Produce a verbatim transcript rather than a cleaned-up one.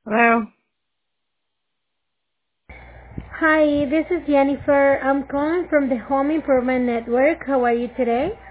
Hello. Hi, this is Jennifer. I'm calling from the Home Improvement Network. How are you today?